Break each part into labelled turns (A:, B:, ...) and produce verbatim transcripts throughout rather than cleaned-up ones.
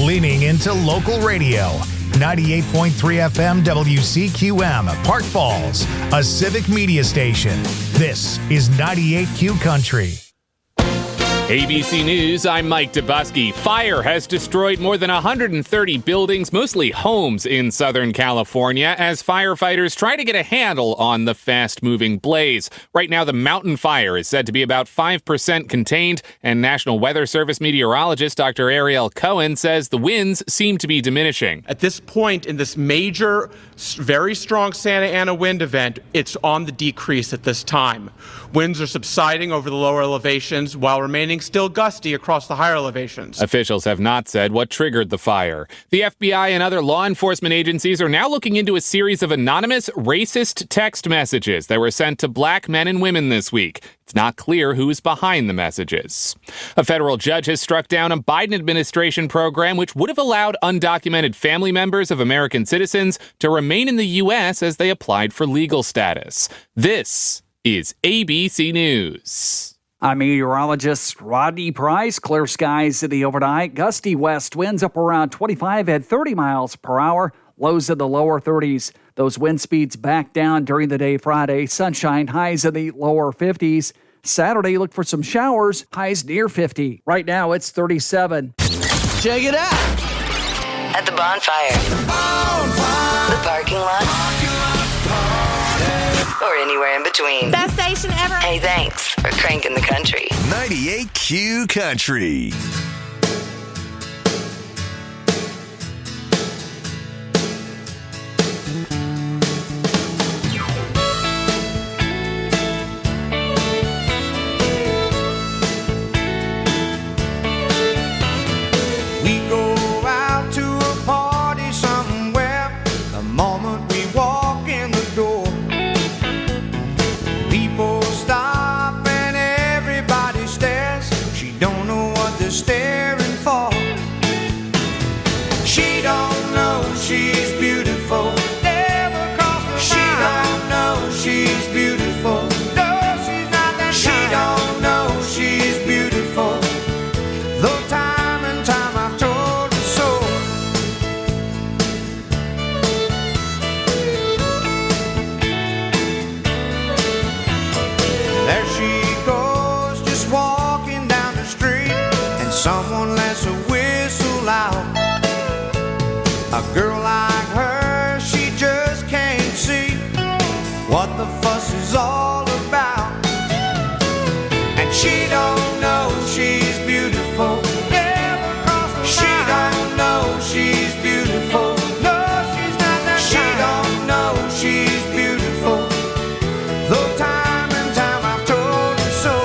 A: leaning into local radio. ninety-eight point three F M W C Q M, Park Falls, a civic media station. This is ninety-eight Q Country.
B: A B C News, I'm Mike Dubusky. Fire has destroyed more than one hundred thirty buildings, mostly homes in Southern California, as firefighters try to get a handle on the fast-moving blaze. Right now, the mountain fire is said to be about five percent contained, and National Weather Service meteorologist Doctor Ariel Cohen says the winds seem to be diminishing.
C: At this point in this major, very strong Santa Ana wind event, it's on the decrease at this time. Winds are subsiding over the lower elevations while remaining still gusty across the higher elevations.
B: Officials have not said what triggered the fire. The F B I and other law enforcement agencies are now looking into a series of anonymous racist text messages that were sent to black men and women this week. It's not clear who's behind the messages. A federal judge has struck down a Biden administration program which would have allowed undocumented family members of American citizens to remain in the U S as they applied for legal status. This is A B C News.
D: I'm meteorologist Rodney Price. Clear skies in the overnight. Gusty west winds up around twenty-five at thirty miles per hour. Lows in the lower thirties. Those wind speeds back down during the day Friday. Sunshine, highs in the lower fifties. Saturday, look for some showers. Highs near fifty. Right now, it's thirty-seven.
E: Check it out.
F: At the bonfire. bonfire. The parking lot. Or anywhere in between.
G: Best station ever.
F: Hey, thanks for cranking the country.
H: ninety-eight Q Country.
I: We go out to a party somewhere the moment we walk in the door. People stop and everybody stares. She don't know what they're staring for. She don't know she's beautiful. Never crossed her mind. She don't know she's beautiful. No, she's not that She kind. Don't know she's beautiful. Though time and time I've told her so. There she goes, just walking down the street, and someone lets a whistle out. A girl like her, she just can't see what the fuss is all about. And she don't know she's beautiful. Never crossed her mind. She don't know she's beautiful. No, she's not that She kind. Don't know she's beautiful. Though time and time I've told her so.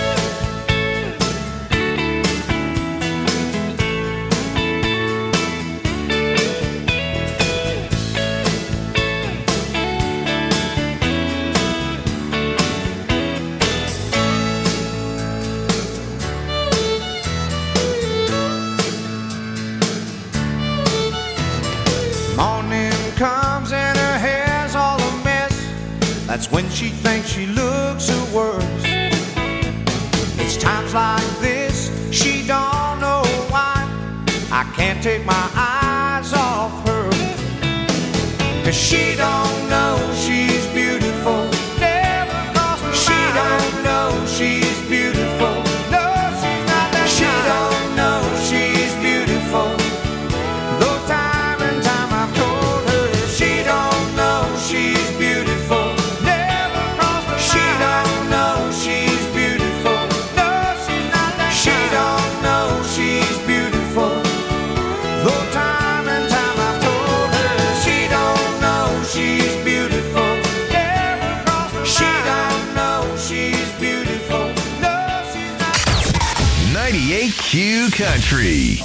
I: Morning comes and her hair's all a mess. That's when she thinks she looks her worst. It's times like this she don't know why I can't take my eyes off her. 'Cause she don't know she's beautiful. Never crossed her mind. She don't know she's beautiful. No, she's not that She kind. Don't know she's beautiful. Though time and time I've told her she don't know she's beautiful. Never crossed her She mind. Don't know she's beautiful. No, she's not that She kind. Don't know she's beautiful. Though time and time I've told her she don't know she's beautiful. Never crossed her She mind. Don't know she's beautiful. No, she's not.
H: ninety-eight Q Country.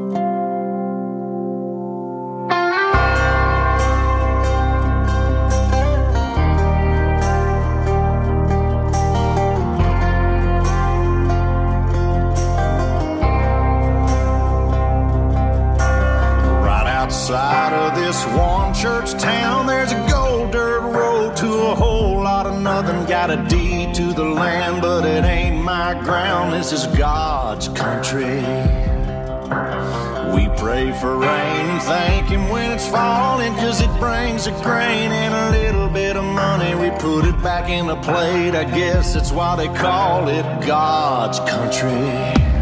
I: Right outside of this one church town, there's a gold dirt road to a whole lot of nothing. Got a deed to the land, but it ain't my ground. This is God's country. We
E: We pray for rain and thank him when it's falling, cause it brings a grain and a little bit of money. We put it back in the plate, I guess that's why they call it God's country.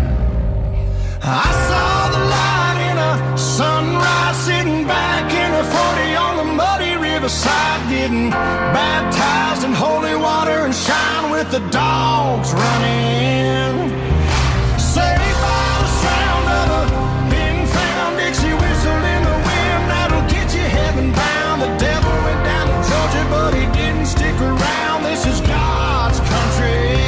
E: I saw the light in a sunrise, sitting back in a forty on the muddy riverside, getting baptized in holy water and shine with the dogs running. Saved by the sound of a big-found Dixie whistle in the wind that'll get you heaven bound. The devil went down to Georgia, but he didn't stick around. This is God's country.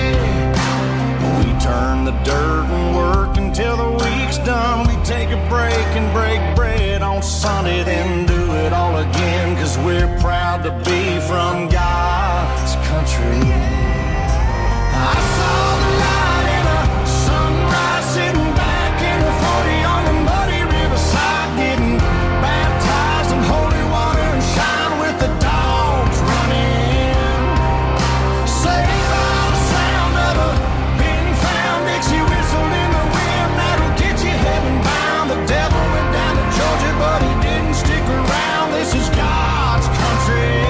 E: We turn the dirt and work until the week's done. We take a break and break bread on Sunday, then do it all again, cause we're proud to be from God's country. I saw the light in a sunrise, sitting back in the forty on the muddy riverside, getting baptized in holy water and shine with the dogs running. Saved by the sound of a big-found Dixie whistle in the wind that'll get you heaven bound. The devil went down to Georgia, but he didn't stick around. This is God's country.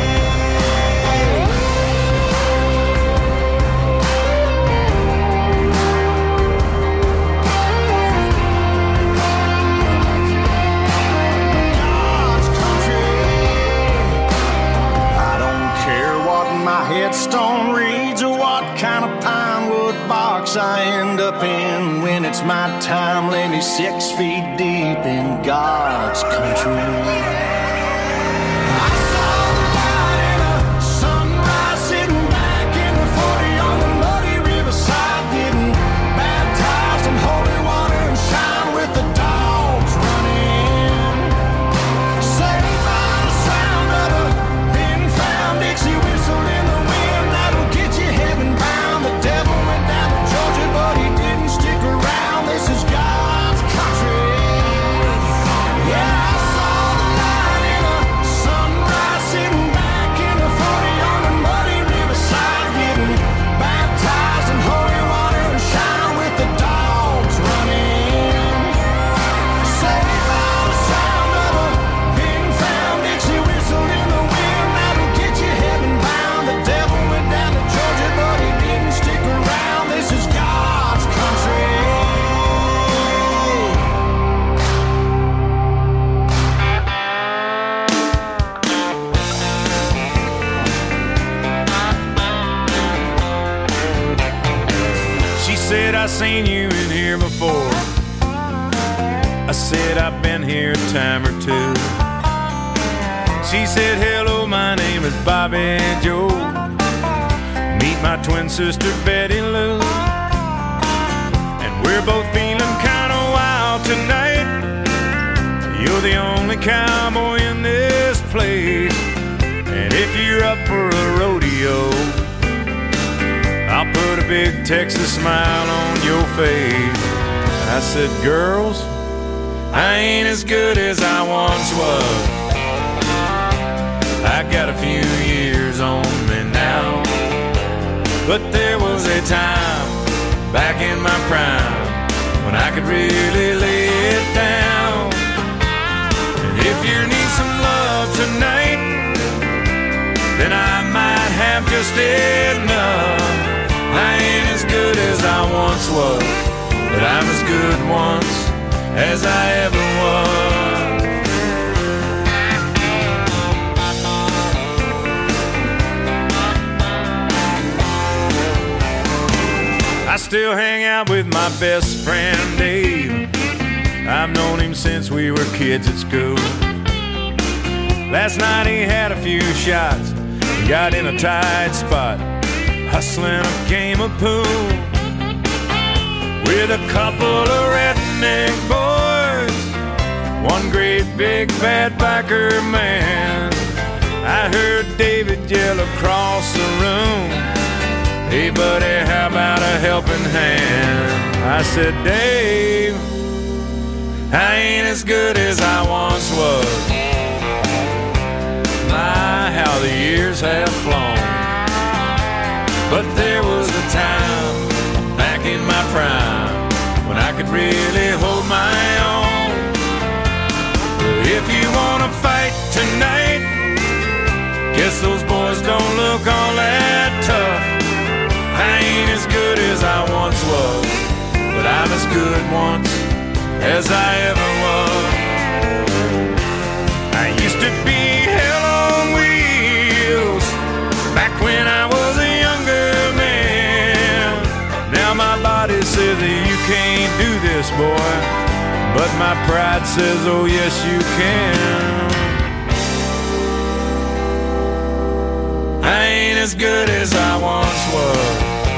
E: Headstone reads or what kind of pine wood box I end up in. When it's my time, lay me six feet deep in God's country.
G: I seen you in here before. I said I've been here a time or two. She said, hello, my name is Bobby Joe. Meet my twin sister Betty Lou. And we're both feeling kind of wild tonight. You're the only cowboy in this place, and if you're up for a rodeo, I'll put a big Texas smile on your face. I said, girls, I ain't as good as I once was. I got a few years on me now, but there was a time back in my prime when I could really lay it down. And if you need some love tonight, then I might have just enough. I ain't as good as I once was, but I'm as good once as I ever was. I still hang out with my best friend Dave. I've known him since we were kids at school. Last night he had a few shots and got in a tight spot, hustling a game of pool with a couple of redneck boys, one great big bad biker man. I heard David yell across the room, hey buddy, how about a helping hand? I said, Dave, I ain't as good as I once was. My, how the years have flown. But there was a time back in my prime when I could really hold my own. If you wanna fight tonight, guess those boys don't look all that tough. I ain't as good as I once was, but I'm as good once as I ever was. I used to be hell on wheels back when I was a younger man. Now my body says that you can't do this, boy, but my pride says, oh yes you can. I ain't as good as I once was.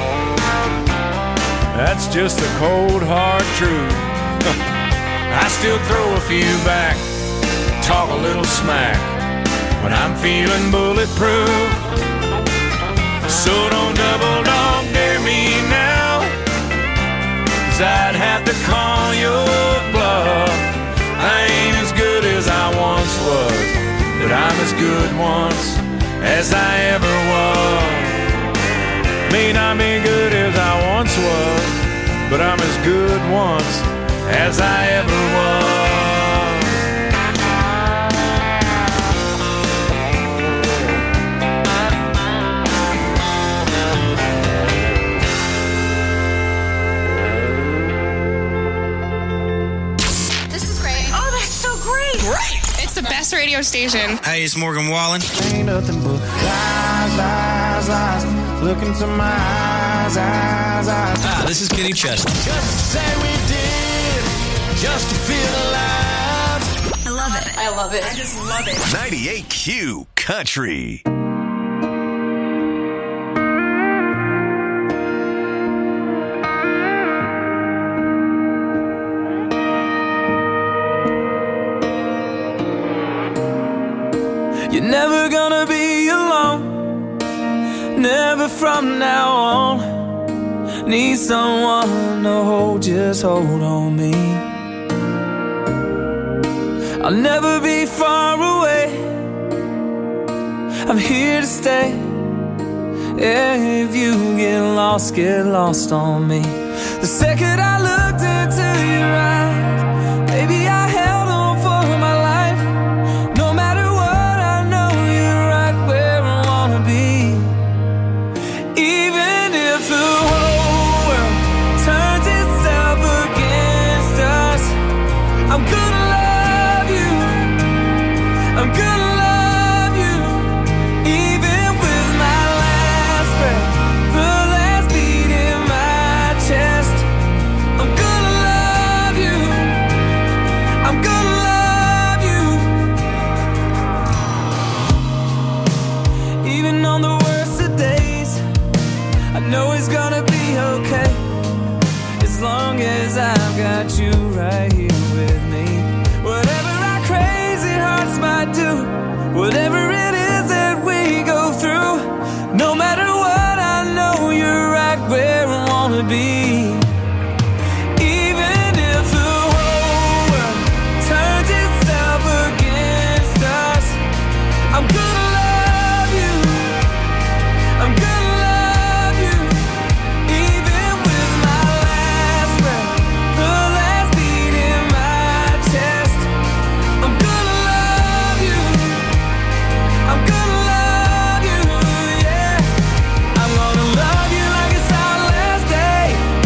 G: That's just the cold hard truth. I still throw a few back, talk a little smack when I'm feeling bulletproof. So don't double dog dare me now, 'cause I'd have to call your bluff. I ain't as good as I once was, but I'm as good once as I ever was. May not be good as I once was, but I'm as good once as I ever was.
J: This is great. Oh, that's so great. Great. It's the best radio station.
K: Hey, it's Morgan Wallen.
I: Ain't nothing but lies, lies, lies. Look into my eyes, eyes, eyes.
K: Ah, this is Kenny Chesney.
I: Just to say we did, just to feel alive.
J: I love it. I love it. I just love it.
H: ninety-eight Q Country.
L: You're never gonna be alone, never from now on. Need someone to hold, just hold on me. I'll never be far away, I'm here to stay. Yeah, if you get lost, get lost on me. The second I looked into your eyes, baby, I held on for my life. No matter what, I know you're right where I wanna be. Even if the whole world turns itself against us, I'm gonna love you, I'm gonna love you. Even with my last breath, the last beat in my chest, I'm gonna love you, I'm gonna love you. Even on the worst of days, I know it's gonna be okay, as long as I've got you right here with me. Whatever our crazy hearts might do, whatever it is that we go through, no matter what, I know you're right where I wanna be. Even if the whole world turns itself against us, I'm gonna love you, I'm gonna love you. Even with my last breath, the last beat in my chest, I'm gonna love you, I'm gonna love you, yeah. I'm gonna love you like it's our last day,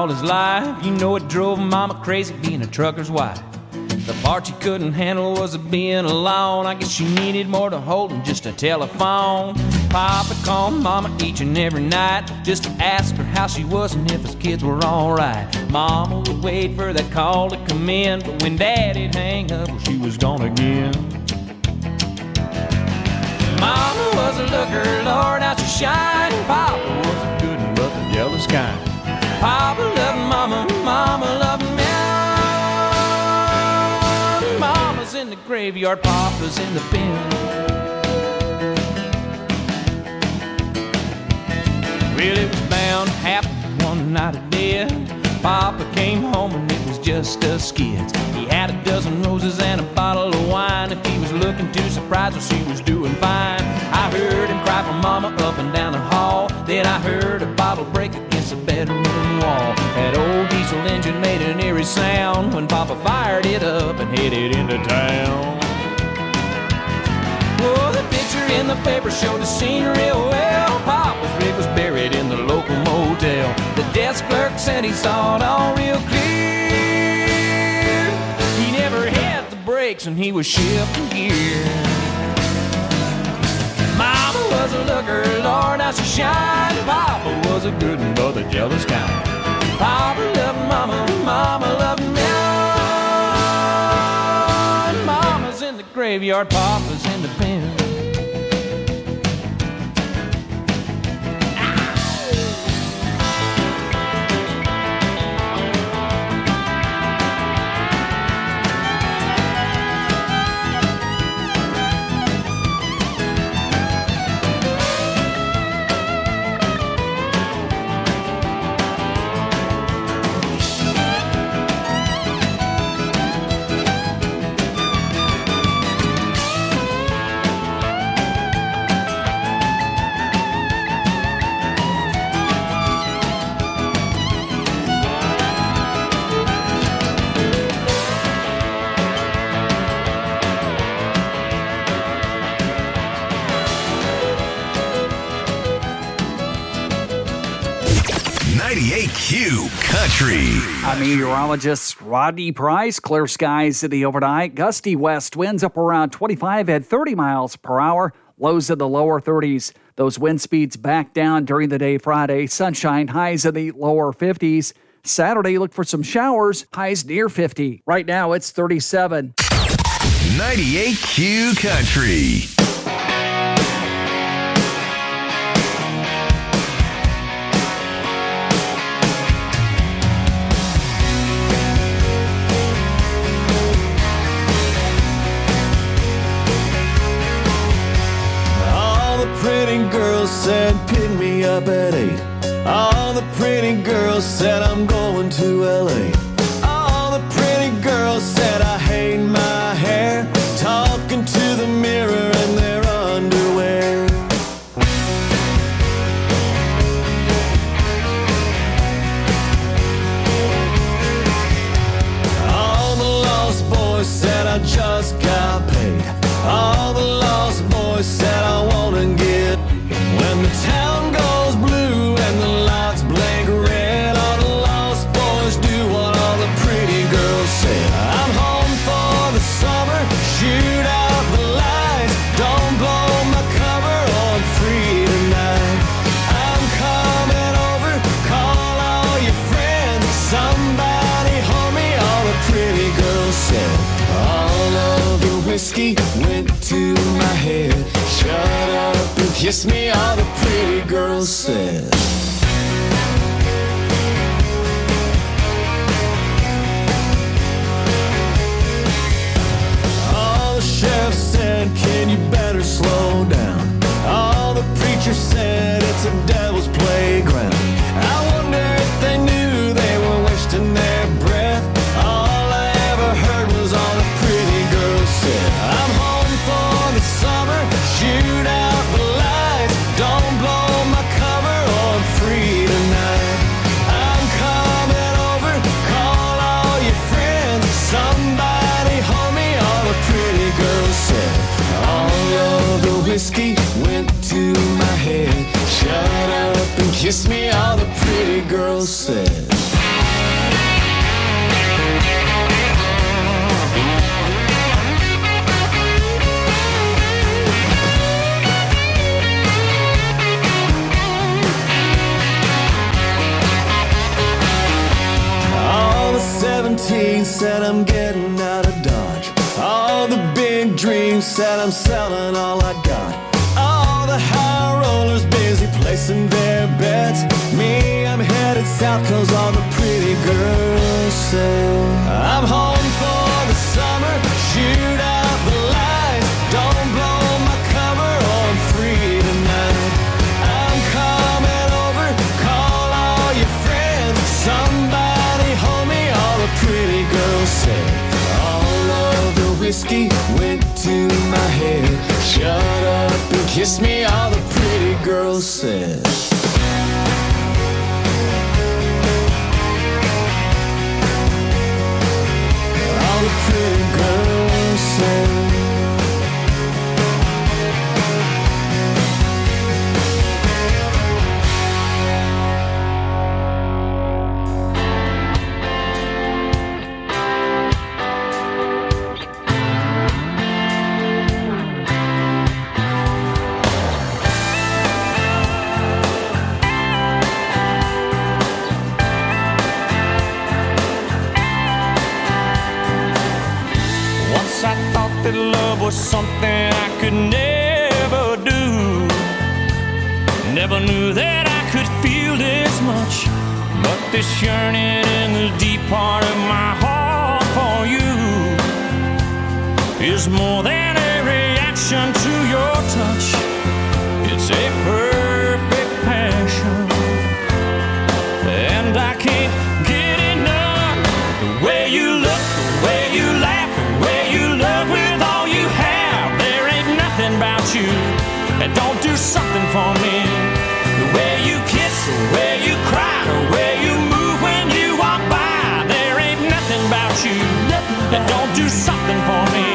L: all his life. You know it drove Mama crazy being a trucker's wife. The part she couldn't handle was being alone. I guess she needed more to hold than just a telephone. Papa called Mama each and every night just to ask her how she was and if his kids were alright. Mama would wait for that call to come in, but when Daddy'd hang up, well, she was gone again. Mama was a looker, Lord, how she shined. Papa was a good one, but the jealous kind. Papa loved Mama, Mama loved me. Mama's in the graveyard, Papa's in the bin. Well, it was bound to happen one night of death. Papa came home and it was just us kids. He had a dozen roses and a bottle of wine. If he was looking too surprised, well, she was doing fine. I heard him cry for Mama up and down the hall. Then I heard a bottle break against the bedroom wall. That old diesel engine made an eerie sound when Papa fired it up and headed into town. Oh, the picture in the paper showed the scene real well. Papa's rig was buried in the local motel. The desk clerk said he saw it all real clear. He never had the brakes and he was shifting gear. Mama was a looker, Lord, how she shined. Papa was a good one, but the jealous kind. Papa loved Mama, Mama loved me. Mama's in the graveyard, Papa's in the pen.
H: ninety-eight Q Country.
D: I'm meteorologist Rodney Price. Clear skies in the overnight. Gusty west winds up around twenty-five at thirty miles per hour. Lows in the lower thirties. Those wind speeds back down during the day Friday. Sunshine, highs in the lower fifties. Saturday, look for some showers. Highs near fifty. Right now, it's thirty-seven.
H: ninety-eight Q Country.
E: Pretty girls said pick me up at eight. All the pretty girls said I'm going to L A. All the pretty girls said I hate my hair, talking to the mirror in their underwear. All the lost boys said I just got paid. All the lost boys said I wanna get. When the town goes blue and the lights blink red, all the lost boys do what all the pretty girls said. I'm home for the summer, shoot out the lights, don't blow my cover, I'm free tonight. I'm coming over, call all your friends, somebody hold me, all the pretty girls said. All of the whiskey went to my head. Shut up and kiss me, all the pretty girls said. All the sheriff said, can you better slow down? All the preachers said, it's a devil's playground. I wonder if they knew they were wasting their breath. All I ever heard was all the pretty girls said. I'm home for the summer, shoot out the lights, don't blow my cover, or I'm free tonight. I'm coming over, call all your friends, somebody hold me, all the pretty girls said. All of the whiskey went to my head. Shut up and kiss me, all the pretty girls said. seventeen said I'm getting out of Dodge. All the big dreams said I'm selling all I got. All the high rollers busy placing their bets. Me, I'm headed south cause all the pretty girls say I'm home for the summer, shoot out the lights. Don't blow my cover or I'm free tonight. I'm coming over, call all your friends. Somebody hold me, all the pretty girls say. All of the whiskey went to my head. Shut up and kiss me, all the pretty girls said. All the pretty girls said.
G: That love was something I could never do. Never knew that I could feel this much. But this yearning in the deep part of my heart for you is more than a reaction to your touch. It's a perfect passion, and I can't get enough. The way you look, the way you laugh, the way you love with all you have. There ain't nothing about you that don't do something for me. The way you kiss, the way you cry, the way you move when you walk by. There ain't nothing about you that don't do something for me.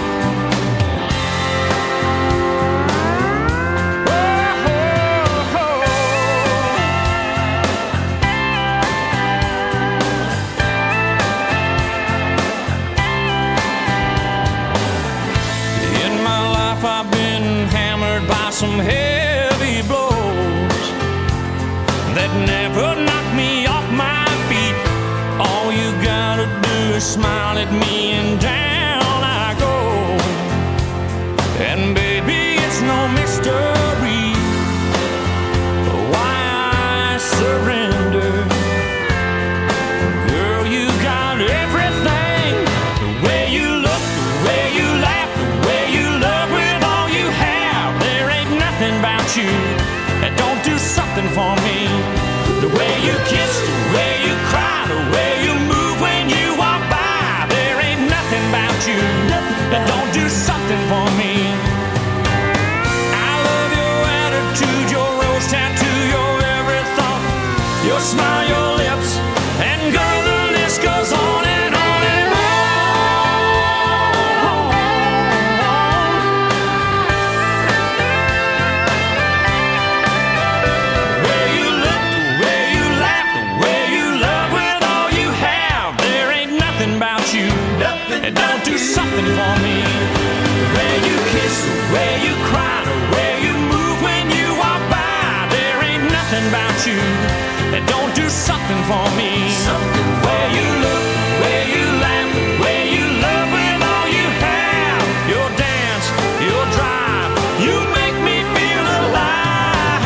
G: Some heavy blows that never knock me off my feet. All you gotta do is smile at me and down I go. And baby, it's no mystery why I surrender. Girl, you got everything. The way you look, the way you laugh, the way you love with all you have. There ain't nothing about you that don't do something for me. The way you kiss, the way you cry, the way you move when you walk by. There ain't nothing about you that don't do something for me. I love your attitude, your rose tattoo, your every thought, your smile, your lips, and girl, the list goes on and on and on. And don't do something for me. The way you kiss, the way you cry, the way you move when you walk by. There ain't nothing about you that don't do something for me. Something the way you look, the way you laugh, the way you love with all you have. Your dance, your drive, you make me feel alive.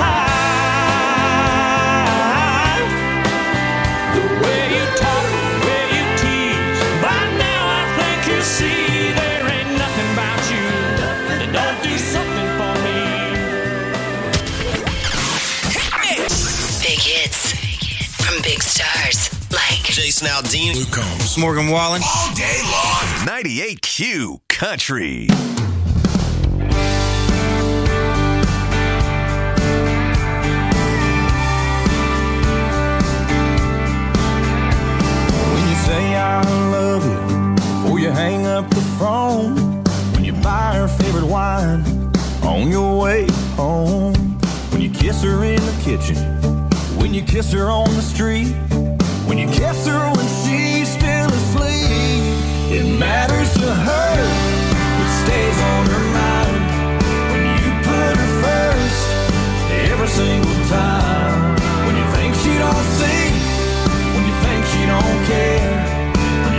G: The way you talk, the way you tease, by now you see, there ain't nothing about you that don't do something for me.
F: Big hits from big stars like
K: Jason Aldean, Luke Combs, Morgan Wallen.
H: All day long. ninety-eight Q Country.
I: When you say I love you, before you hang up the phone, when you buy her favorite wine on your way home, when you kiss her in the kitchen, when you kiss her on the street, when you kiss her when she's still asleep, it matters to her, it stays on her mind, when you put her first, every single time, when you think she don't see, when you think she don't care, when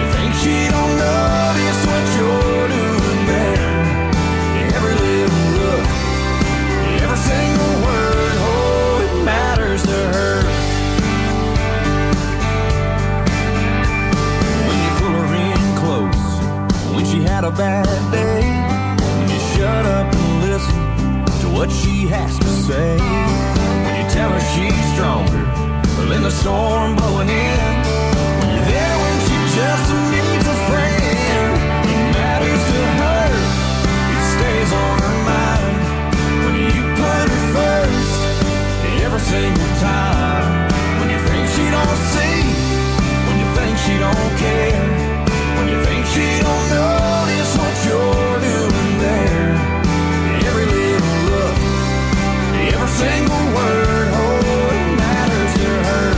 I: bad day. You shut up and listen to what she has to say. When you tell her she's stronger than the storm blowing in. When you're there when she just needs a friend. It matters to her, it stays on her mind. When you put her first every single time. When you think she don't see, when you think she don't care, when you think she don't notice what you're doing there. Every little look, every single word, oh, it matters to her.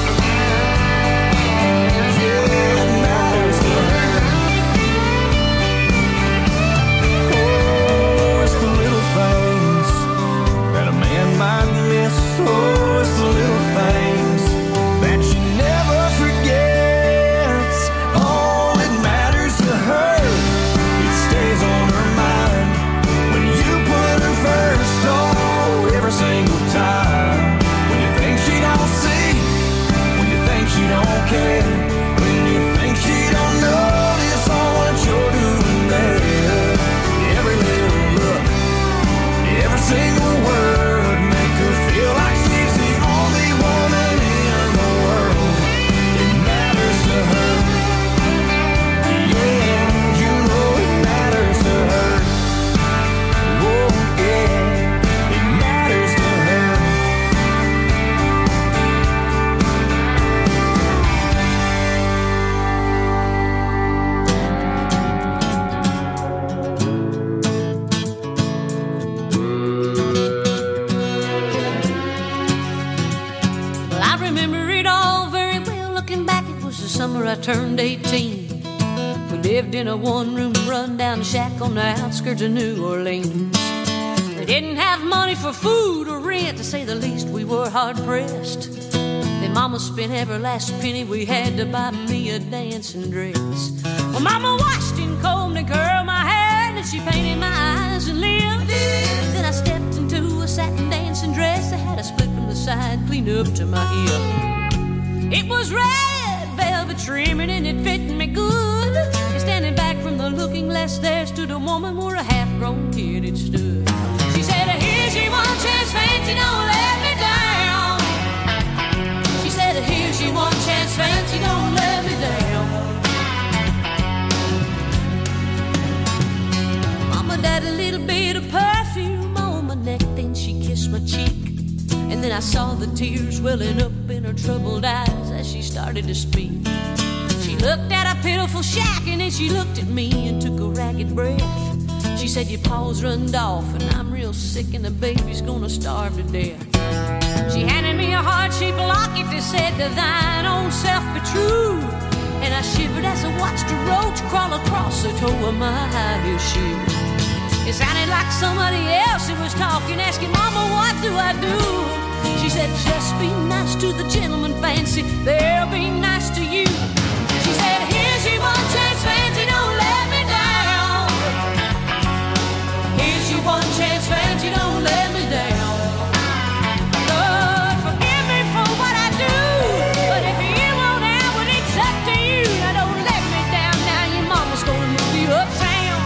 I: Yeah, it matters to her. Oh, it's the little things that a man might miss. Oh, it's the little things that she never forgets. Oh, it matters to her. It stays on her mind. When you put her first, oh, every single time. When you think she don't see, when you think she don't care, when you think she don't notice all what you're doing there. Every little look, every single word, make her feel like she's the only woman in the world. It matters to her. Yeah, you know it matters to her. Oh, yeah, it matters to her.
M: Well, I remember it all very well. Looking back, it was the summer I turned eighteen. We lived in a one-room run-down shack on the outskirts of New Orleans. We didn't have money for food or rent, to say the least. We were hard-pressed. Then Mama spent every last penny we had to buy me a dancing dress. Well, Mama washed and combed and curled my hair, and she painted my eyes and lips. Then I stepped into a satin dancing dress that had a split from the side, clean up to my hip. It was red velvet trimming and it fit me good. And standing back from the looking glass, there stood a woman where a half-grown kid had stood. She said, "Here's your one chance, fancy, don't let me down." She said, "Here's your one chance, fancy, don't let me down." Mama died a little bit of perfume on my neck, then she kissed my cheek. And then I saw the tears welling up in her troubled eyes as she started to speak. She looked at a pitiful shack and then she looked at me and took a ragged breath. She said, "Your paws runned off and I'm real sick and the baby's gonna starve to death." She handed me a heart-shaped locket that said, "To thine own self be true." And I shivered as I watched a roach crawl across the toe of my high heel shoe. It sounded like somebody else who was talking, asking, "Mama, what do I do?" She said, "Just be nice to the gentleman, fancy, they'll be nice to you." She said, "Here's your one chance, fancy, don't let me down. Here's your one chance, fancy, don't let me down. Lord, forgive me for what I do, but if you want out, well, it's up to you. Now don't let me down, now your mama's gonna move you uptown."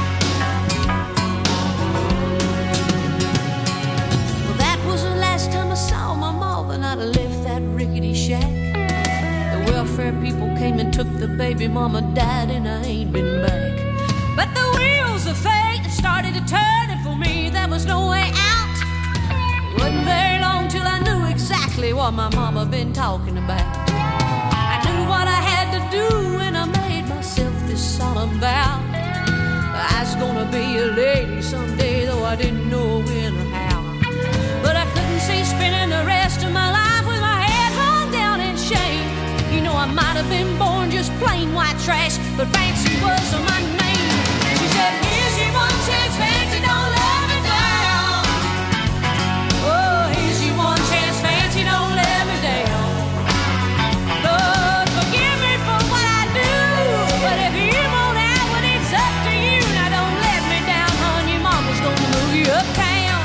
M: Well, that was the last time I saw my mama, and I'd left that rickety shack. The welfare people came and took the baby, mama died, and I ain't been back. But the wheels of fate started to turn, and for me there was no way out. It wasn't very long till I knew exactly what my mama been talking about. I knew what I had to do, and I made myself this solemn vow. I was gonna be a lady someday, though I didn't know when or how. But I couldn't see spending the rest of my life with my head hung down in shame. You know, I might have been born just plain white trash, but fancy was my name. She said, "Here's your one chance, fancy, don't let me down. Oh, here's your one chance, fancy, don't let me down. Lord, forgive me for what I do, but if you want out, well, it's up to you. Now don't let me down, hon, your mama's gonna move you uptown."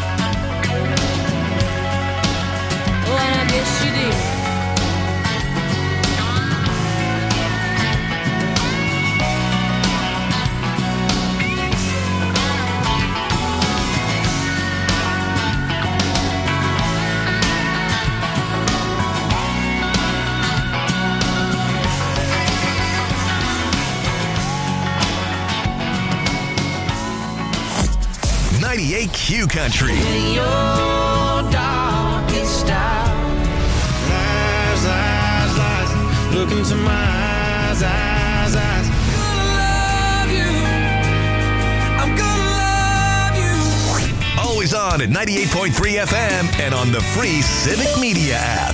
M: Oh, and I guess she did.
H: ninety-eight Q Country.
I: In your darkest hour. Lies, lies, lies. Look into my eyes, eyes, eyes.
H: Always on at ninety-eight point three F M and on the free Civic Media app.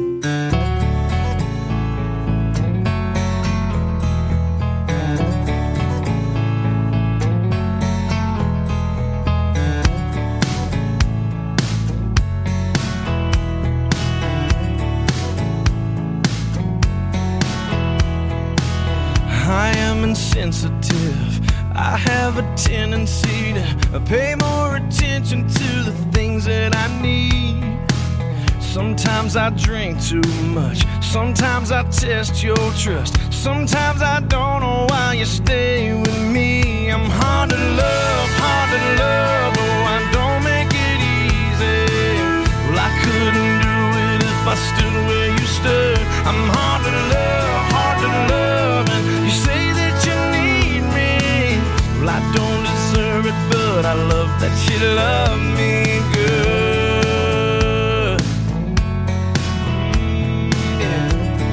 I: I am insensitive. I have a tendency to pay more attention to the things that I need. Sometimes I drink too much. Sometimes I test your trust. Sometimes I don't know why you stay with me. I'm hard to love, hard to love. Oh, I don't make it easy. Well, I couldn't do it if I stood where you stood. I'm hard to love, hard to love. And you say that you need me. Well, I don't deserve it, but I love that you love me good. Yeah.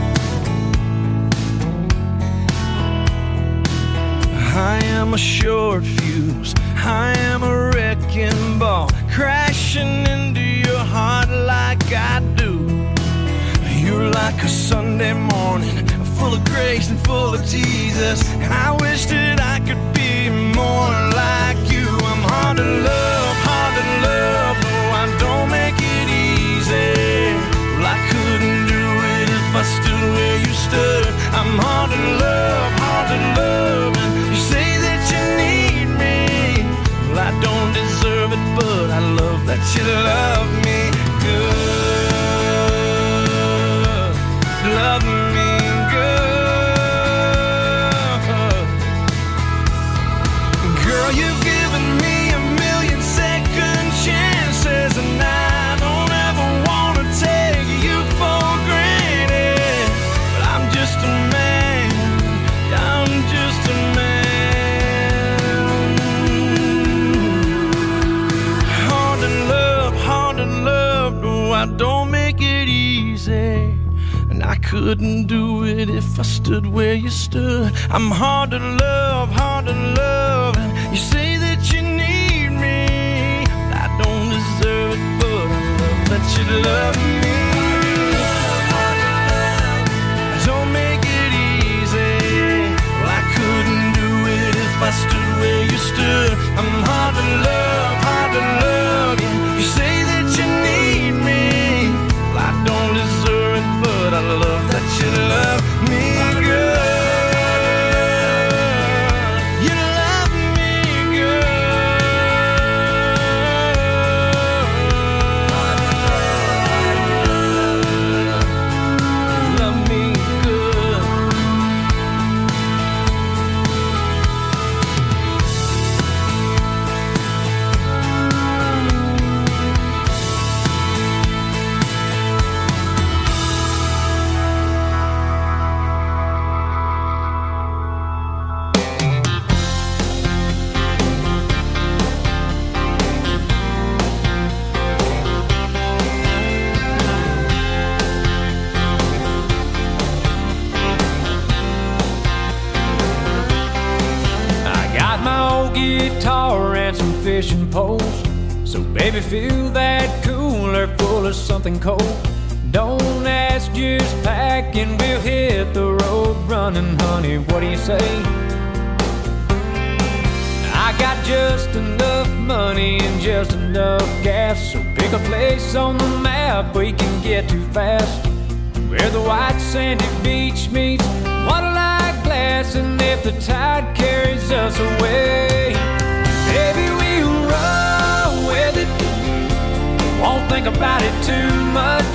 I: I am a short fuse. I am a wrecking ball, crashing into your heart like I do. You're like a Sunday morning, full of grace and full of Jesus. And I wish that I could be more like you. I'm hard to love, hard to love. No, I don't make it easy. Well, I couldn't do it if I stood where you stood. I'm hard to love, hard to love. And you say that you need me. Well, I don't deserve it, but I love that you love me good. Love me good. Girl, you've given me a million second chances, and I don't ever want to take you for granted. But I'm just a man, I'm just a man. Hard to love, hard to love. No, I don't make it easy. I couldn't do it if I stood where you stood. I'm hard to love, hard to love. And you say that you need me. I don't deserve it, but I love that you love me. Don't make it easy. Well, I couldn't do it if I stood where you stood. I'm hard to love, hard to love. Yeah. You say that you need me. Well, I don't deserve it, but I love that you love me good. You love me good. You love me good. Guitar and some fishing poles. So baby, fill that cooler full of something cold. Don't ask, just pack and we'll hit the road running, honey. What do you say? I got just enough money and just enough gas. So pick a place on the map we can get to fast, where the white sandy beach meets water like glass. And if the tide carries us away, baby, we'll roll with it. Won't think about it too much.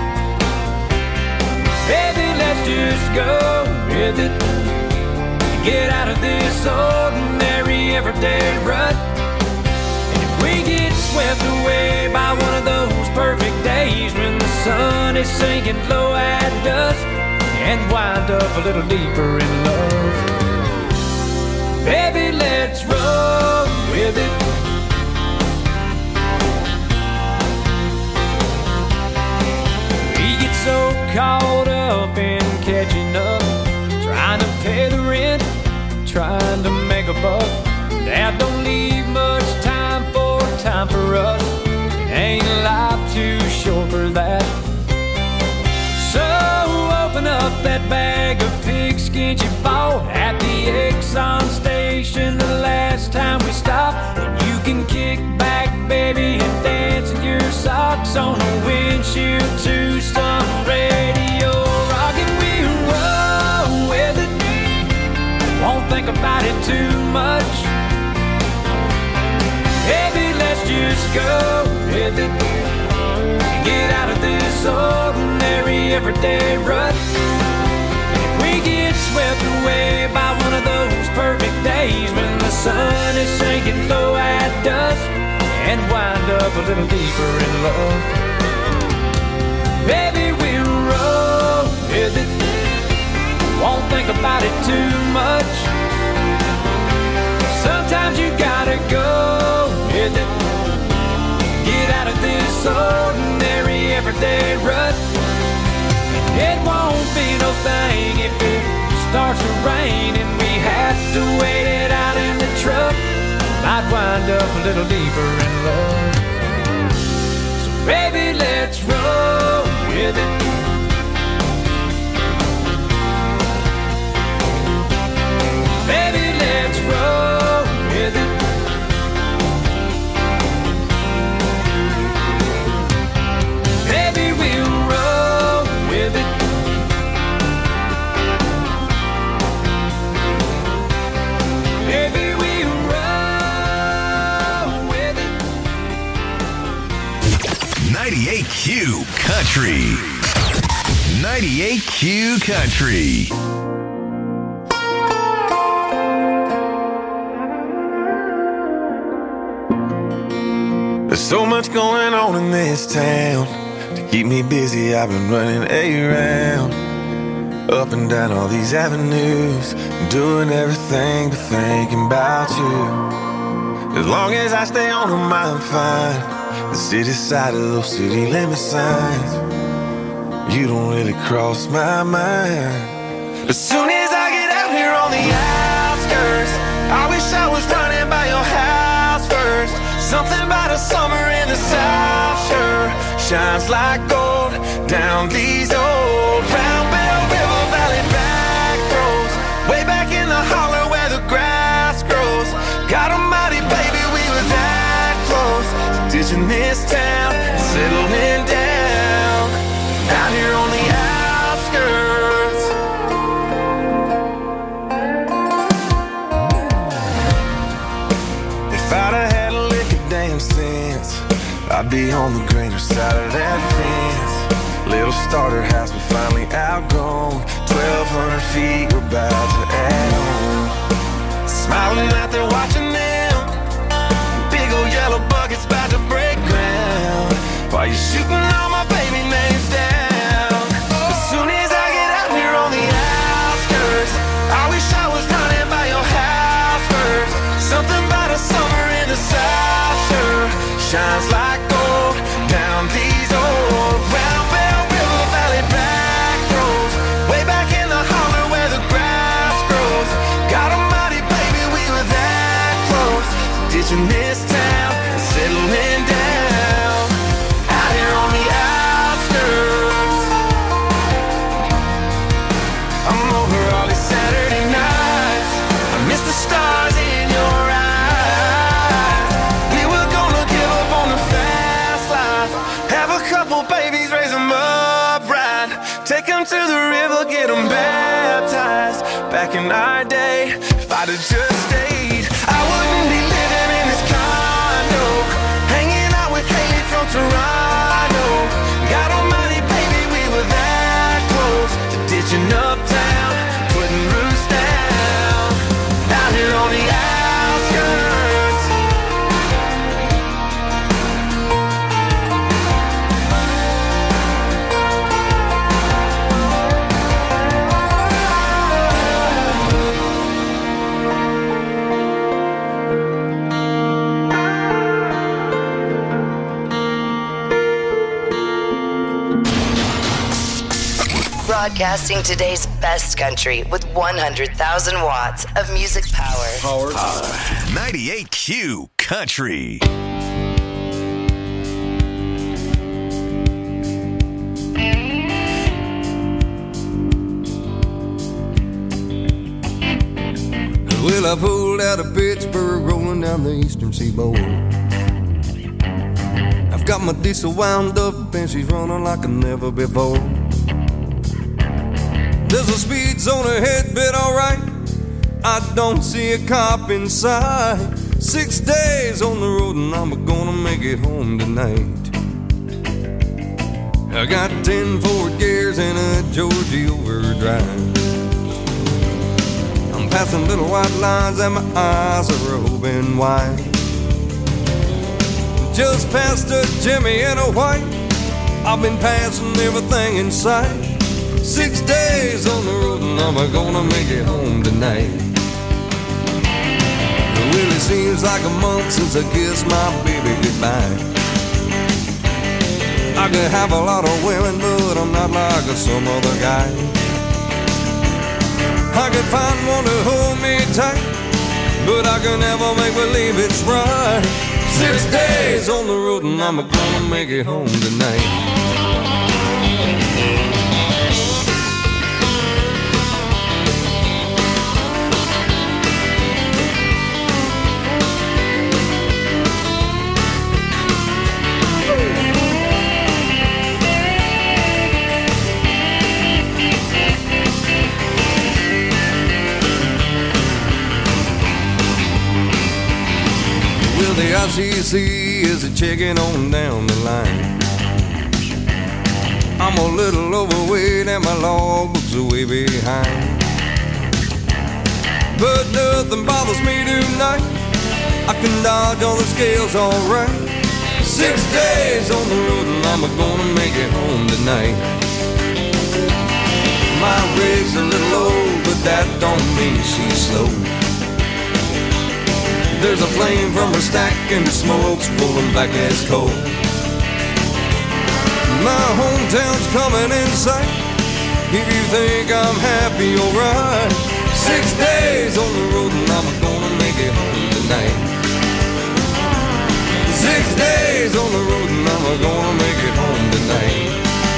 I: Baby, let's just go with it. Get out of this ordinary everyday rut. And if we get swept away by one of those perfect days when the sun is sinking low at dusk, and wind up a little deeper in love, baby, let's roll with it.
L: caught up in catching up, trying to pay the rent, trying to make a buck. Dad don't leave much time for time for us. Ain't life too short for that? So open up that bag of pigskins you bought at the Exxon station the last time we stopped. And you can kick back, baby, and dance in your socks on the windshield to some radio rock, and we roll with it. Won't think about it too much. Baby, let's just go with it. Get out of this ordinary everyday rut. If we get swept away by one of those perfect days when the sun is sinking low at dusk, and wind up a little deeper in love, baby, we'll roll with it. Won't think about it too much. Sometimes you gotta go with it. Get out of this ordinary everyday rut. It won't be no thing if it starts to rain and we have to wait it out in the truck. Might wind up a little deeper in love. So baby, let's roll with it. Baby, let's roll with it. Baby, we'll roll with it. Baby, we'll roll with it.
H: ninety-eight Q Country. ninety-eight Q Country.
N: There's so much going on in this town. To keep me busy, I've been running around, up and down all these avenues, doing everything but thinking about you. As long as I stay on them, I'm fine. The city side of those city limit signs, you don't really cross my mind. As soon as I get out here on the outskirts, I wish I was running by your house first. Something about a summer in the South sure shines like gold down these old Round Bell River Valley back roads, way back in the holler where the grass grows. God almighty, baby, we were that close to ditching this town and settling down out here on the outskirts. If I'd have had a lick of damn sense, I'd be on the greener side of that fence. Little starter house we finally outgrown, twelve hundred feet we're about to add on. Smiling out there watching them, big old yellow buckets about to break ground, while you're shooting all my baby names down. As soon as I get out here on the outskirts, I wish I was running by your house first. Something about a summer in the South sure shines like gold down these old Round Bell River Valley back roads, way back in the holler where the grass grows. God almighty, baby, we were that close to ditching this town and settling down out here on the outskirts. I'm over all these Saturday nights, I miss the stars in your eyes. We were gonna give up on the fast life, have a couple babies, raise them up right, take them to the river, get them baptized. Back in our day, if I'd have just stayed, I wouldn't be living in this condo, hanging out with Haley from Toronto. God almighty, baby, we were that close to ditching uptown, putting roots down out here on the outskirts.
F: Broadcasting today's best country with one hundred thousand watts of music power.
H: Power. Power. ninety-eight Q Country.
O: Well, I pulled out of Pittsburgh, rolling down the eastern seaboard. I've got my diesel wound up and she's running like never before. There's a speed zone ahead, but alright, I don't see a cop in sight. Six days on the road and I'm gonna make it home tonight. I got ten Ford gears and a Georgie overdrive. I'm passing little white lines and my eyes are open wide. Just past a Jimmy and a white, I've been passing everything in sight. Six days on the road and I'm gonna make it home tonight. Well, it seems like a month since I kissed my baby goodbye. I could have a lot of women, but I'm not like some other guy. I could find one to hold me tight, but I can never make believe it's right. Six days on the road and I'm gonna make it home tonight. The I C C is a checking on down the line. I'm a little overweight and my logbook's are way behind. But nothing bothers me tonight. I can dodge all the scales alright. Six days on the road and I'm gonna make it home tonight. My rig's a little old, but that don't mean she's slow. There's a flame from her stack and the smoke's pulling back as coal. My hometown's coming in sight. If you think I'm happy, alright. Six days on the road and I'm gonna make it home tonight. Six days on the road and I'm gonna make it home tonight.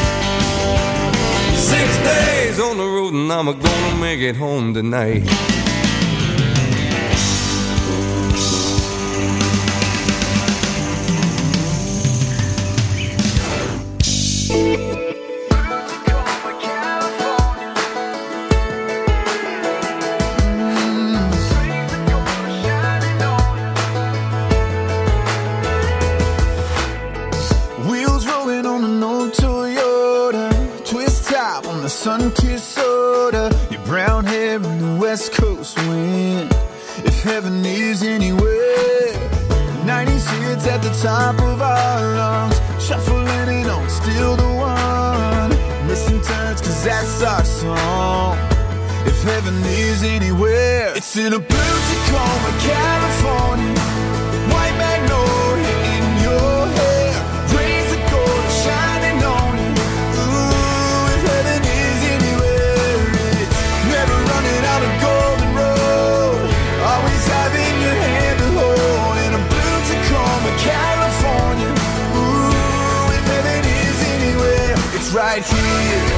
O: Six days on the road and I'm gonna make it home tonight.
I: Wheels rolling on an old Toyota, twist top on the sun-kissed soda, your brown hair in the west coast wind. If heaven is anywhere, nineties hits at the top of our lungs, shuffling it on, still the one. Missing turns, cause that's our song. If heaven is anywhere, it's in a blue Tacoma, California. White magnolia in your hair, rays of gold shining on you. Ooh, if heaven is anywhere, it's never running out of golden road, always having your hand to hold. In a blue Tacoma, California. Ooh, if heaven is anywhere, it's right here.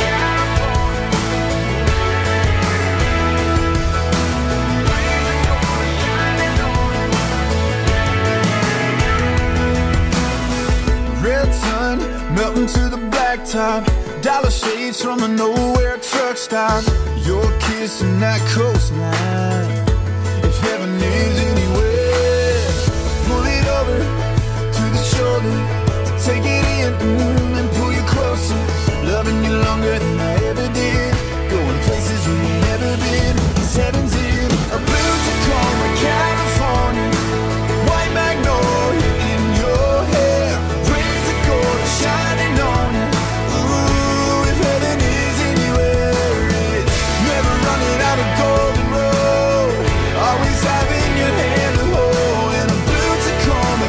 I: Red sun melting to the blacktop, dollar shades from a nowhere truck stop. Your kiss and that coastline. If heaven is anywhere, pull it over to the shoulder to take it in mm, and pull you closer. Loving you longer than I ever did, going places we ain't never been. Cause heaven's in a blue Tacoma, California. White magnolia in your hair, rays of gold shining on you. Ooh, if heaven is anywhere, it's never running out of golden road, always having your hand to hold. In a blue Tacoma,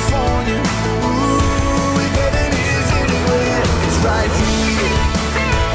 I: California. Ooh, if heaven is anywhere, it's right here.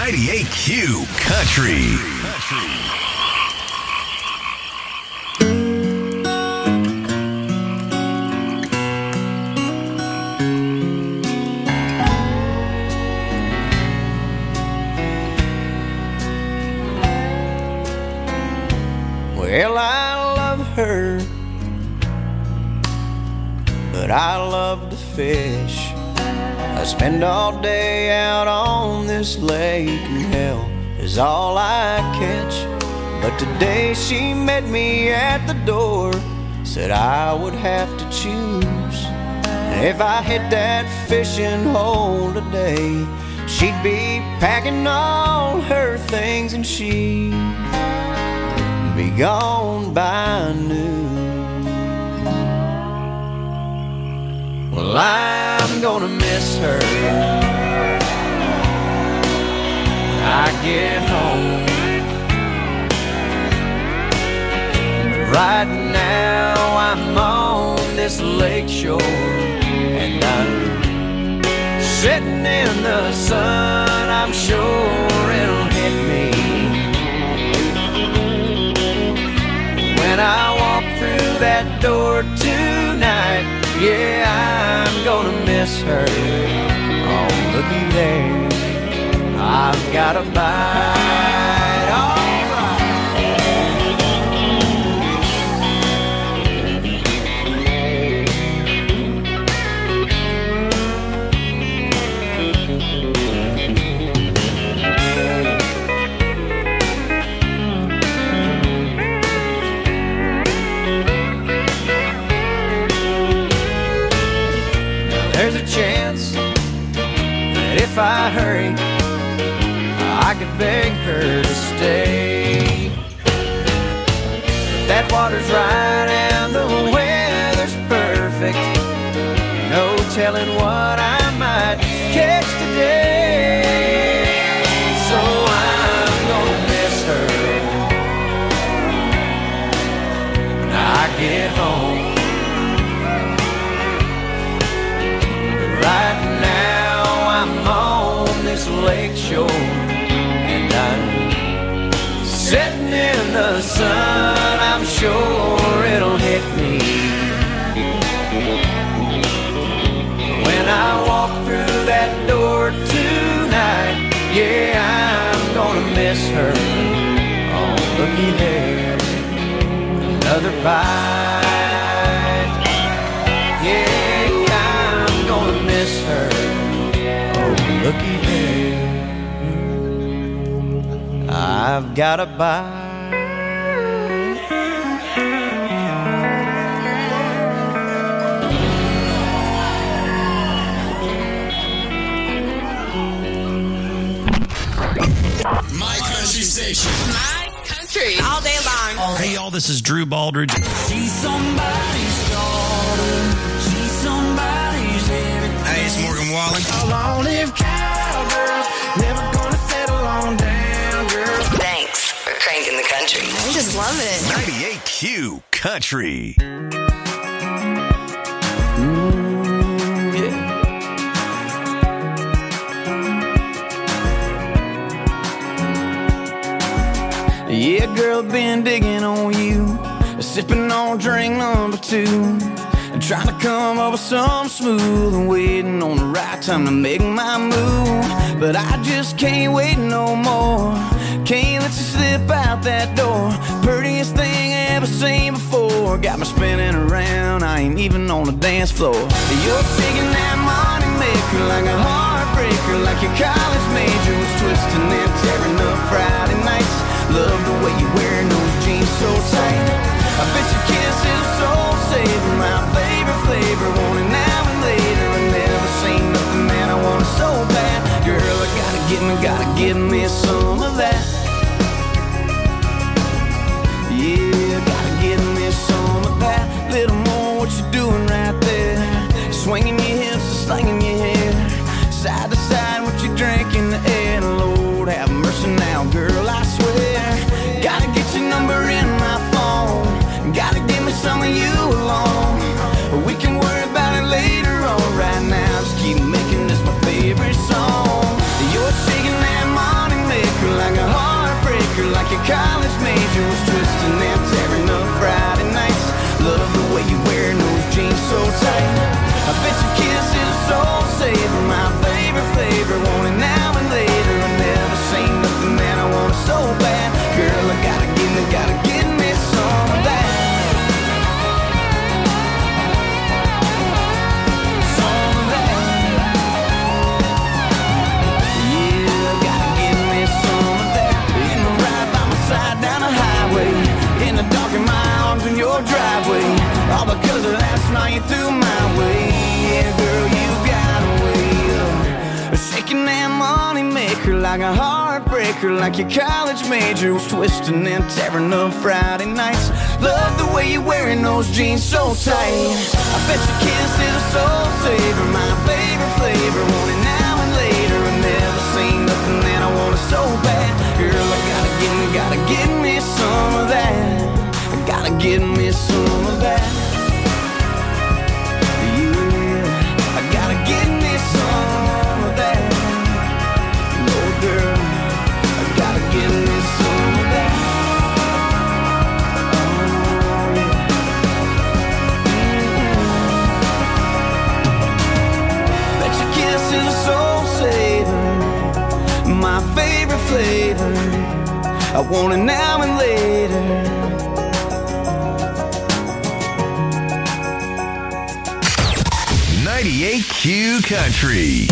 H: ninety-eight Q Country.
E: Well, I love her, but I love to fish. I spend all day out on this lake, and hell is all I catch. But today she met me at the door, said I would have to choose. And if I hit that fishing hole today, she'd be packing all her things and she'd be gone by noon. Well, I'm gonna miss her when I get home. Right now I'm on this lake shore, and I'm sitting in the sun. I'm sure it'll hit me when I walk through that door tonight. Yeah, I'm gonna miss her. Oh, looky there, I've got a bite. All there's a chance that if I hurry, I could beg her to stay. But that water's right and the weather's perfect. No telling what I might catch today. So I'm gonna miss her when I get home. Right now I'm on this lake shore, and I'm sitting in the sun. I'm sure it'll hit me when I walk through that door tonight. Yeah, I'm gonna miss her. Oh, looky there, another bite. Yeah, miss her. Oh, looky there, I've got a bite.
K: My country station.
J: My country. All day long.
K: Hey, y'all, this is Drew Baldridge.
L: She's somebody's daughter. She's somebody's everything.
K: Hey, it's Morgan Wallen.
I: A long-lived cowgirl, never gonna settle on down, girl.
F: Thanks for cranking the country.
J: I just love it.
H: ninety-eight Q Country.
E: Mm, yeah. Yeah, girl, been digging on you, sipping on drink number two, trying to come up with something smooth and waiting on the right time to make my move. But I just can't wait no more. Can't let you slip out that door. Prettiest thing I ever seen before. Got me spinning around, I ain't even on the dance floor. You're shaking that money maker like a heartbreaker, like your college major was twisting and tearing up Friday nights. Love the way you're wearing those jeans so tight. I bet your kiss is a soul saver, my favorite flavor. Want it now and later. I never seen nothing, man, I want it so bad. Girl, I gotta get me, gotta give me some of that. Yeah, gotta give me some of that. Little more, what you doing right there? Swinging your hips and slinging your hair, side to side, what you drink in the air. Lord have mercy now, girl, I swear. Gotta get your number in my phone. Gotta give me some of you alone. We can worry about it later on. Right now, just keep making this my favorite song. You're shaking that money
I: Cause last night you threw my way. Yeah, girl, you got away. Shaking that money maker like a heartbreaker, like your college major was twisting and tearing up Friday nights. Love the way you're wearing those jeans so tight. I bet your kiss is a soul saver, my favorite flavor. Want it now and later. I've never seen nothing that I want it so bad. Girl, I gotta get me, gotta get me some of that. I gotta get me some of that. Yeah, I gotta get me some of that. No, girl, I gotta get me some of that. Soul saver, my favorite flavor. I want it now and later.
H: ninety-eight Q Country.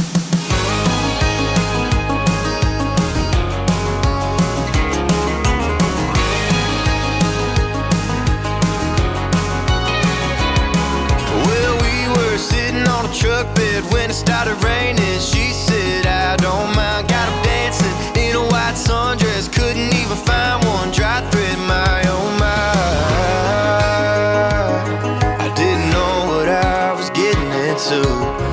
E: Well, we were sitting on a truck bed when it started raining. She said, I don't mind. Got him dancing in a white sundress. Couldn't even find one dry thread, my oh my. I didn't know what I was getting into.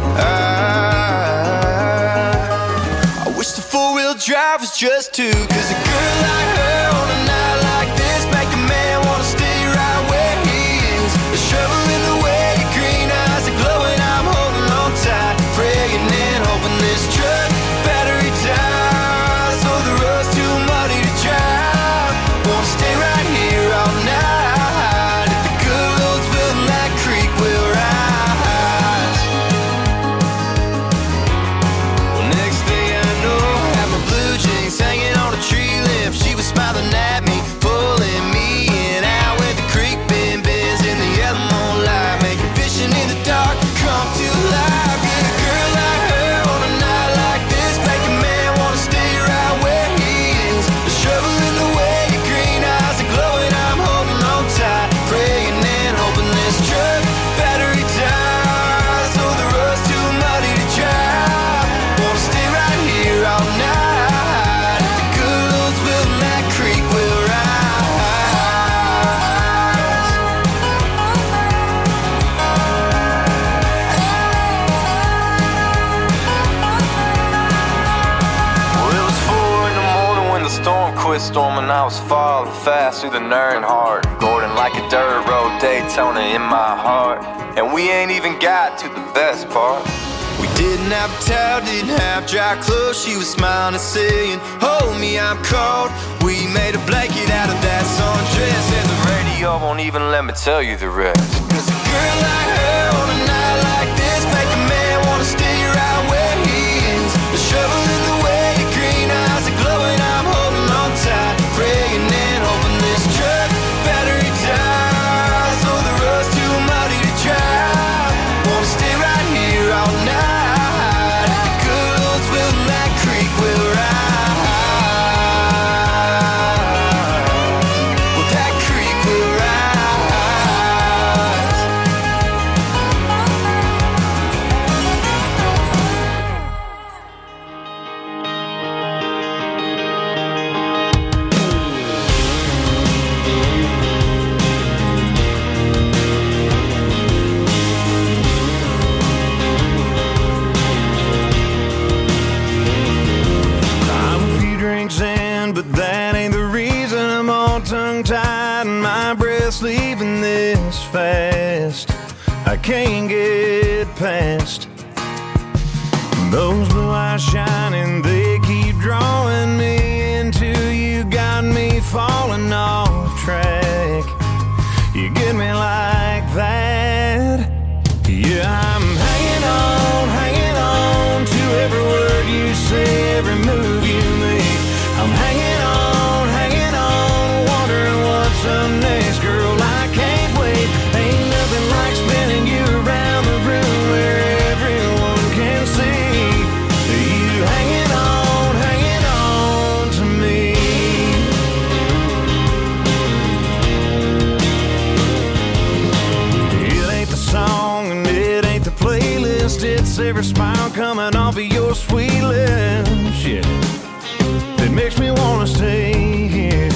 E: I, I wish the four-wheel drive was just two. Cause a girl like her on a night like this make a man wanna stay right where he is. The shovel in the way, your green eyes are glowing. I'm holding on tight, praying and hoping this truck battery dies. So the road's too muddy to drive. Wanna stay right here all night. If the good Lord's willing, that creek will rise. Well, next thing I know, I had my blue jeans hanging on a tree limb. She was smiling at me, pulling me in. Out where the creek bend bends in the yellow moonlight, making fishing in the dark come to life. Yeah, a girl like her on a night like this make a man wanna stay right where he is. The shovel in the way, your green eyes are glowing. I'm holding on tight, praying and hoping this truck battery dies. So the road's too muddy to drive. Wanna stay right here all night. If the good Lord's willing, that creek will rise. Well, it was four in the morning when the storm quit storming. I was falling fast through the Nernhart, Gordon like a dirt road, Daytona in my heart. And we ain't even got to the best part. We didn't have a towel, didn't have dry clothes. She was smiling and saying, hold me, I'm cold. We made a blanket out of that sundress, and the radio won't even let me tell you the rest. Cause a girl like her on a night like this make a man wanna stay right where he is. The shovel in the way, your green eyes are glowing. I'm holding on tight, praying and hoping this truck battery dies. So the road's too muddy to drive. Wanna stay right here all night. If the good Lord's willing, that creek will rise. Well, that creek will
I: I'm a few drinks in, but that ain't the reason I'm all tongue-tied and my breath's leaving this fast. I can't get past those blue eyes shining. They keep drawing me into you, got me falling off track. You get me like that. Yeah, I'm hanging on, hanging on to every word you say, every move you make. I'm hanging on, hanging on, wondering what's up next. Girl, I can't wait. Ain't nothing like spinning you around the room where everyone can see you hanging on, hanging on to me. Yeah, makes me wanna stay here.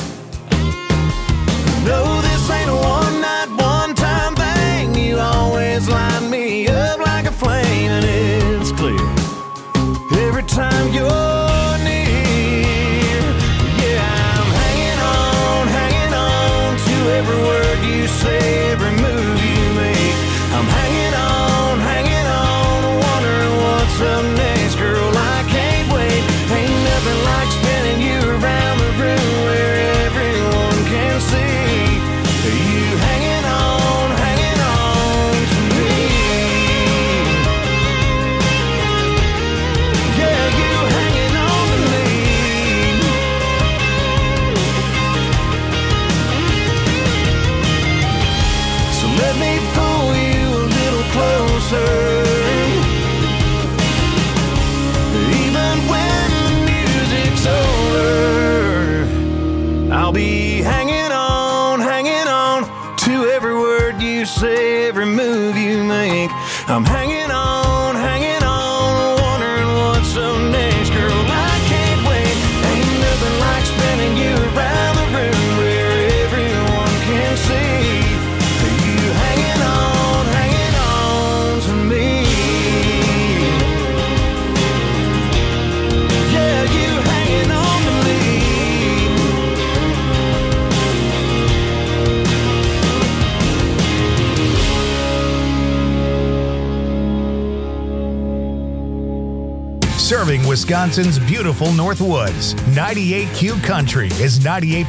I: No, this ain't a one night, one time thing. You always line me up like a flame, and it's clear every time you're near. Yeah, I'm hanging on, hanging on to every word you say, every move you make. I'm hanging on, hanging on, wondering what's up next, girl. I can't wait. Ain't nothing like spinning you around the room where everyone can see you hanging on, hanging on to me. Yeah, you hanging on to me. So let me pull you a little closer. Even when the music's over, I'll be hanging on, hanging on to every word you say, every move you make. I'm hanging on, hanging on, wondering what's up next, girl. I can't wait. Ain't nothing like spinning you around the room where everyone can see you hanging on, hanging on to me. Yeah, you hanging on to me.
A: Serving Wisconsin's beautiful North Woods, ninety-eight Q Country is ninety-eight